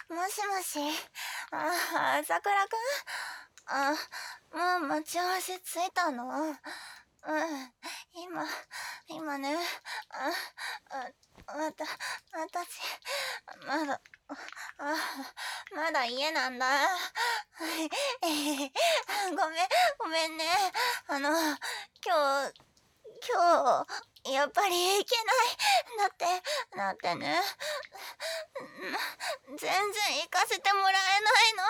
もしもし。朝倉くん。もう待ち合わせ着いたの？今ね、私、まだ、まだ家なんだ。ごめんね。今やっぱり行けない。だってね、全然行かせてもらえないの。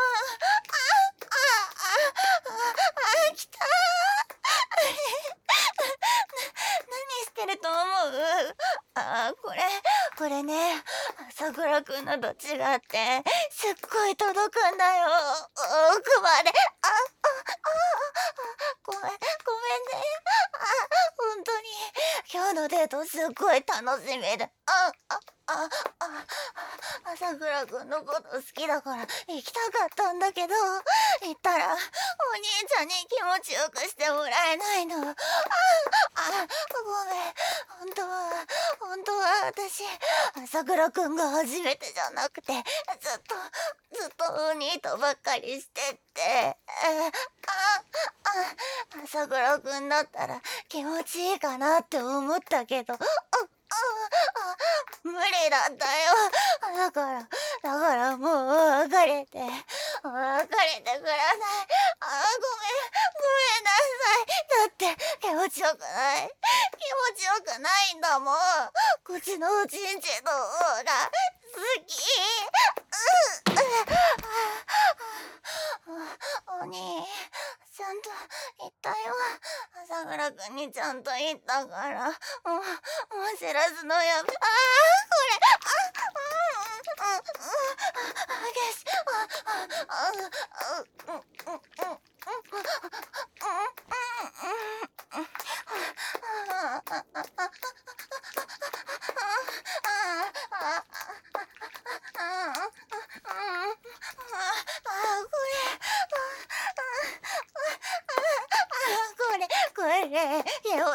来た何してると思う？これね、朝倉くんのと違って、すっごい届くんだよ。奥まで。ごめんね。本当に。今日のデートすっごい楽しみで。朝倉くんのこと好きだから行きたかったんだけど、行ったらお兄ちゃんに気持ちよくしてもらえないの。ごめん。本当は私、朝倉くんが初めてじゃなくて、ずっとお兄とばっかりしてって。朝倉くんだったら気持ちいいかなって思ったけど、無理だったよ。だからもう別れてください。ごめんなさい。だって気持ちよくないんだもん。こっちのおちんちんの方が好き。お兄、ちゃんと言ったよ。朝倉くんにちゃんと言ったから、もう知らずのやめ。これ、激しい。これ、気持ちいいよ。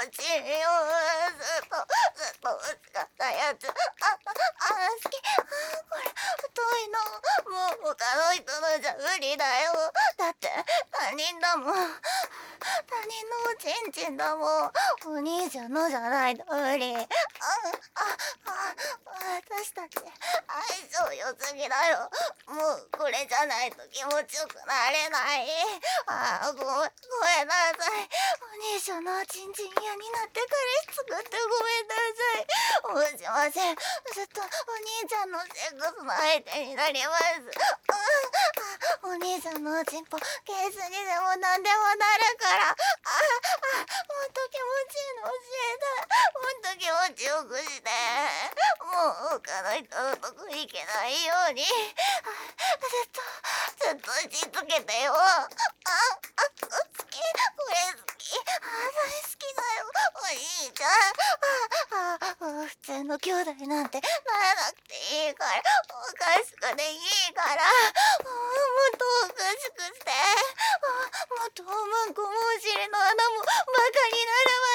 ずっと欲しかったやつ。好き。これ、太いの。もう他の人のじゃ無理だよ。だって、他人だもん。他人のおちんちんだもん。お兄ちゃんのじゃないと無理。私たち、相性良すぎだよ。もうこれじゃないと気持ちよくなれない。ごめんなさい。お兄ちゃんのおちんちん嫌になって彼氏作ってごめんなさい。しません。ずっとお兄ちゃんのセックスの相手になります。お兄ちゃんのおちんぽ、ケースにでも何でもなるから。もっと気持ちいいの教えて。もっと気持ちよくして。もう他の人のとこ行けないように。ずっとしつけてよ。好き。これ好き。大好きだよ。お兄ちゃん。普通の兄弟なんてならなくていいから。おかしくでいいから。もっとおかしくして。もっとおまんこもお尻の穴もバカになるわ。